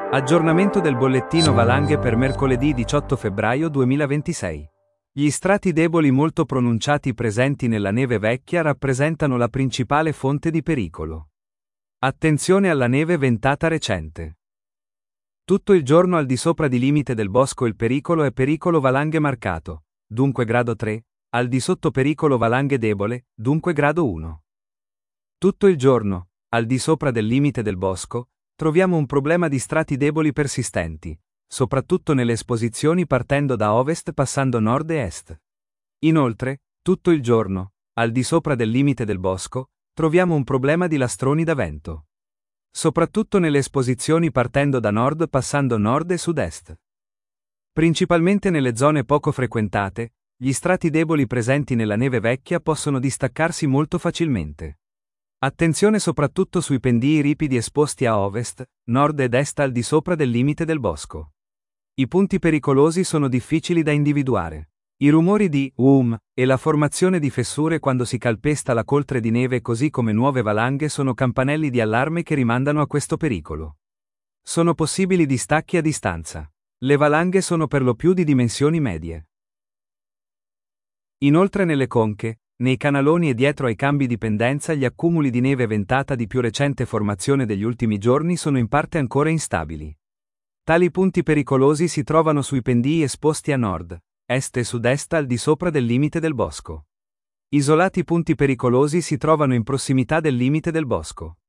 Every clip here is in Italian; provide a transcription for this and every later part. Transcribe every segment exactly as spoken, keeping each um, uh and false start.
Aggiornamento del bollettino valanghe per mercoledì diciotto febbraio duemilaventisei. Gli strati deboli molto pronunciati presenti nella neve vecchia rappresentano la principale fonte di pericolo. Attenzione alla neve ventata recente. Tutto il giorno al di sopra di limite del bosco il pericolo è pericolo valanghe marcato, dunque grado tre, al di sotto pericolo valanghe debole, dunque grado uno. Tutto il giorno, al di sopra del limite del bosco, troviamo un problema di strati deboli persistenti, soprattutto nelle esposizioni partendo da ovest passando nord e est. Inoltre, tutto il giorno, al di sopra del limite del bosco, troviamo un problema di lastroni da vento. Soprattutto nelle esposizioni partendo da nord passando nord e sud-est. Principalmente nelle zone poco frequentate, gli strati deboli presenti nella neve vecchia possono distaccarsi molto facilmente. Attenzione soprattutto sui pendii ripidi esposti a ovest, nord ed est al di sopra del limite del bosco. I punti pericolosi sono difficili da individuare. I rumori di um e la formazione di fessure quando si calpesta la coltre di neve così come nuove valanghe sono campanelli di allarme che rimandano a questo pericolo. Sono possibili distacchi a distanza. Le valanghe sono per lo più di dimensioni medie. Inoltre nelle conche, nei canaloni e dietro ai cambi di pendenza gli accumuli di neve ventata di più recente formazione degli ultimi giorni sono in parte ancora instabili. Tali punti pericolosi si trovano sui pendii esposti a nord, est e sud-est al di sopra del limite del bosco. Isolati punti pericolosi si trovano in prossimità del limite del bosco.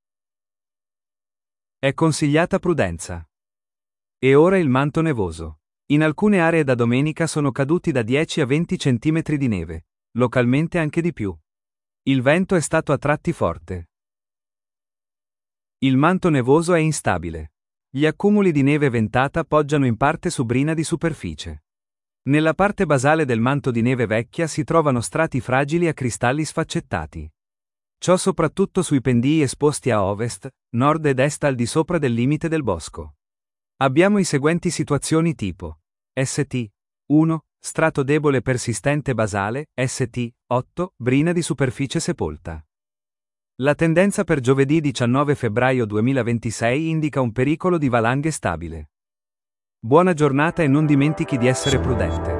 È consigliata prudenza. E ora il manto nevoso. In alcune aree da domenica sono caduti da dieci a venti centimetri di neve. Localmente anche di più. Il vento è stato a tratti forte. Il manto nevoso è instabile. Gli accumuli di neve ventata poggiano in parte su brina di superficie. Nella parte basale del manto di neve vecchia si trovano strati fragili a cristalli sfaccettati. Ciò soprattutto sui pendii esposti a ovest, nord ed est al di sopra del limite del bosco. Abbiamo i seguenti situazioni tipo S T uno strato debole persistente basale, S T otto, brina di superficie sepolta. La tendenza per giovedì diciannove febbraio duemilaventisei indica un pericolo di valanghe stabile. Buona giornata e non dimentichi di essere prudente.